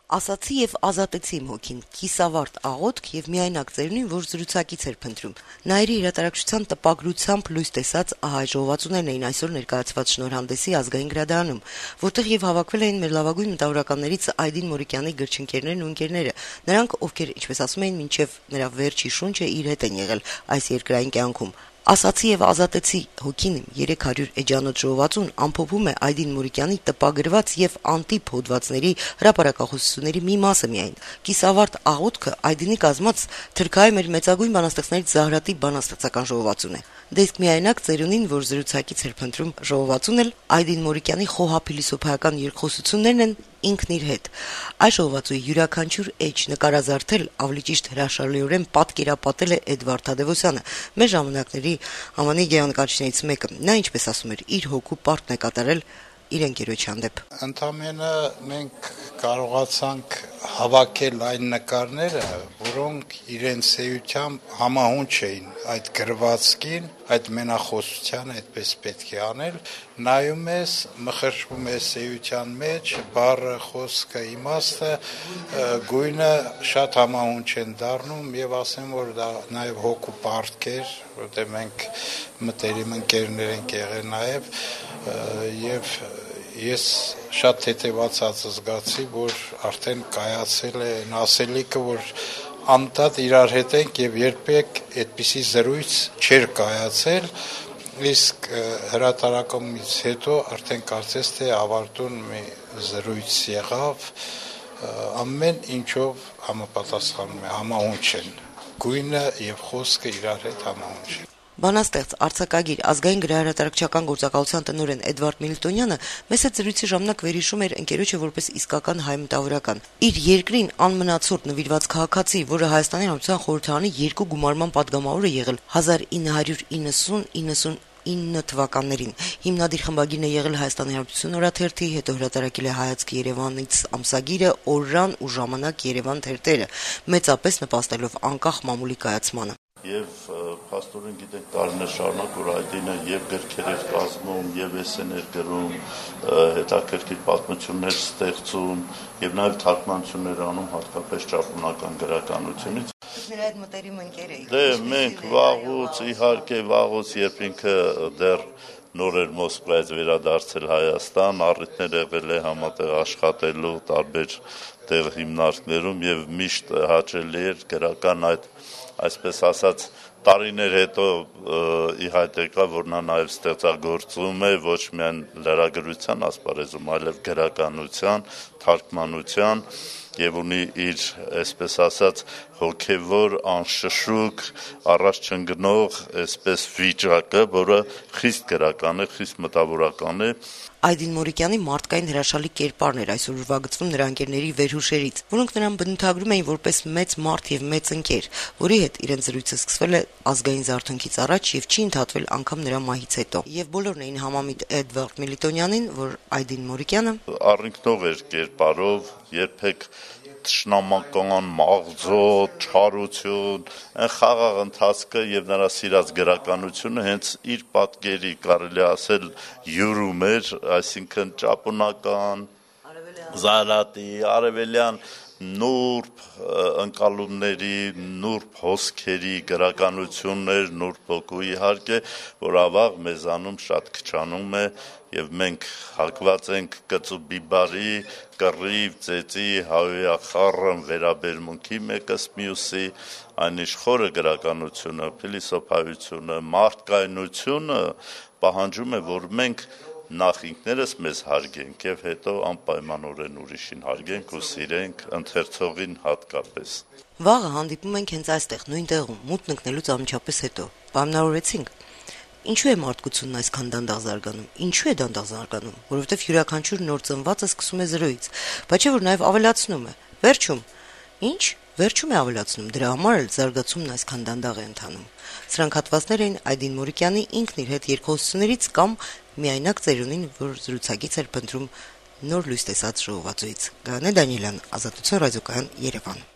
Ասացի եւ ազատեցի իմ հոգին, կիսավարտ աղոթք եւ միայնակ ծերունին, որ զրուցակից էր փնտրում։ Նաիրի հրատարակչության տպագրությամբ լույս տեսած ահա ժողովածուներն էին այսօր ներկայացված շնորհանդեսի ազգային գրադարանում, որտեղ եւ հավաքվել էին մեր լավագույն մտավորականներից Այդին Մորիկյանի գրչընկերներն ու ընկերները, նրանք, ովքեր, ինչպես ասում էին, մինչեւ նրա վերջի շունչը իր հետ են եղել այս երկրային կյանքում։ Ասացի եւ ազատեցի հոգին իմ 300 էջանոց ժողովածուն ամփոփում է Այդին Մորիկյանի տպագրված եւ անտիպ հոդվածների հրապարակախոսությունների մի մասը միայն։ Կիսավարտ աղոթքը Այդինի կազմած թրքահայ մեր մեծագույն բանաստեղծներից Զահրատի բանաստեղծական ժողովածուն է։ Դե իսկ միայնակ ծերունին, որ զրուցակից էր փնտրում ժողովածուն էլ Այդին Մորիկյանի խոհափիլիսոփայական երկխոսություններն են ինքն իր հետ։ Այս ժողովածուի յուրաքանչյուր էջ նկարազարդել, ավելի ճիշտ հրաշալիորեն պատկերապատել է Էդվարդ Թադևոսյանը, մեր ժամանակների համանի գեղանկարիչներից մեկը։ Նա, ինչպես ասում էր, իր հոգու պարտն է կատարել իր ընկերոջ հանդեպ։ Ընդամենը մենք կարողացանք հավաքել այն նկարները, որոնք իրենց էությամբ համահունչ էին այդ գրվածքին, այդ մենախոսության, այդպես պետք է անել։ Նայում ես, մխրճվում ես էության մեջ, բառը, խոսքը, իմաստը, գույնը շատ համահունչ են դառնում եւ ասեմ, որ դա նաեւ հոգու պարտք էր, որտեղ մենք մտերիմ ընկերներ ենք եղել նաեւ եւ ես շատ թեթևացած զգացի, որ արդեն կայացել է այն ասելիքը, որ անդադ իրար հետ ենք եւ երբեք այդպիսի զրույց չէր կայացել, իսկ հրատարակումից հետո արդեն կարծես թե ավարտուն մի զրույց եղավ, ամեն ինչով համապատասխանում է, համահունչ են, գույնը եւ խոսքը իրար հետ համահունչ են։ Բանաստեղծ, արձակագիր, ազգային գրահրատարակչական գործակալության տնօրեն Էդվարդ Միլտոնյանը մեծ զրույցի ժամանակ վերհիշում էր ընկերոջը որպես իսկական հայ մտավորական։ Իր երկրին անմնացորդ նվիրված քաղաքացի, որը Հայաստանի Հանրապետության խորհրդարանի 2 գումարման падգամավոր է եղել 1990-99 թվականներին։ Հիմնադիր խմբագիրն է եղել Հայաստանի Հանրապետություն օրաթերթի, հետո հրատարակել է Հայացք Երևանից ամսագիրը, Օրրան ու Ժամանակ Երևան թերթերը, մեծապես նպաստելով անկախ մամուլի կայացմանը։ Եվ փաստորեն գիտենք տարիներ շարունակ, որ Այդինը եւ գրքեր էր կազմում, եւ էսսեներ գրում, հետաքրքիր պատմություններ ստեղծում եւ նաեւ թարգմանություններ անում հատկապես ճապոնական գրականությունից։ Նրա այդ մտերիմ ընկեր էի։ Դե մենք վաղուց, իհարկե վաղուց, երբ ինքը դեռ նոր էր Մոսկվայից վերադարձել Հայաստան, առիթներ եղել է համատեղ աշխատելու տարբեր տեղ հիմնարկներում եւ միշտ հաճելի էր գրական այդ այսպես ասած տարիներ հետո ի հայտ եկավ, որ նա նաև ստեղծագործում է ոչ միայն լրագրության ասպարեզում, այլև գրականության, թարգմանության եւ ունի իր, այսպես ասած, հոգեվոր, անշշուկ, առաջ չընկնող, այսպես վիճակը, որը խիստ գրական է, խիստ մտավորական է։ Այդին Մորիկյանի մարդկային հրաշալի կերպարն էր այսօր ուրվագծվում նրա ընկերների վերհուշերից, որոնք նրան բնութագրում էին որպես մեծ մարդ եւ մեծ ընկեր, որի հետ իրենց զրույցը սկսվել է ազգային զարթոնքից առաջ եւ չի ընդհատվել անգամ նրա մահից հետո։ Եվ բոլորն էին համամիտ Էդվարդ Միլտոնյանին, որ Այդին Մորիկյանը առինքնով էր կերպարով, երբեք թշնամական մաղձոտ, չարություն, այն խաղաղ ընթացքը եւ նրա սիրած գրականությունը հենց իր պատկերի կարելի ասել յուրում էր, այսինքն ճապոնական, Զահրատի, արևելյան նուրբ ընկալումների, նուրբ հոսքերի գրականություններ, նուրբ հոգու իհարկե, որ ավաղ մեզանում շատ քչանում է եւ մենք հակված ենք կծու բիբարի, կռիվ, ծեծի, հայոյախառն վերաբերմունքի մեկս մյուսի, այնիշ խորը գրականությունը, փիլիսոփայությունը, մարդկայնությունը պահանջում է, որ մենք նախ ինքներս մեզ հարգենք եւ հետո անպայմանորեն ուրիշին հարգենք ու սիրենք, ընթերցողին հատկապես։ Վաղը հանդիպում ենք հենց այստեղ, նույն տեղում, մութն ընկնելուց անմիջապես հետո։ Պայմանավորեցինք։ Ինչու է մարդկությունն այսքան դանդաղ զարգանում։ Ինչու է դանդաղ զարգանում, որովհետեւ յուրաքանչյուր նոր ծնվածը սկսում է զրոյից, բայց չէ որ նաեւ ավելացնում է։ Վերջում։ Ինչ։ Վերջում է ավելացնում, դրա համար էլ զարգացումն այսքան դանդաղ է ընթանում։ Սրանք հատվածներ էին Այդին Մորիկյանի ինքն իր հետ երկխոսություններից կամ միայնակ ծերունին, որ զրուցակից էր փնտրում նոր լույս տեսած ժողովածուից։ Գայանե Դանիելյան, Ազատություն ռադիոկայան, Երևան։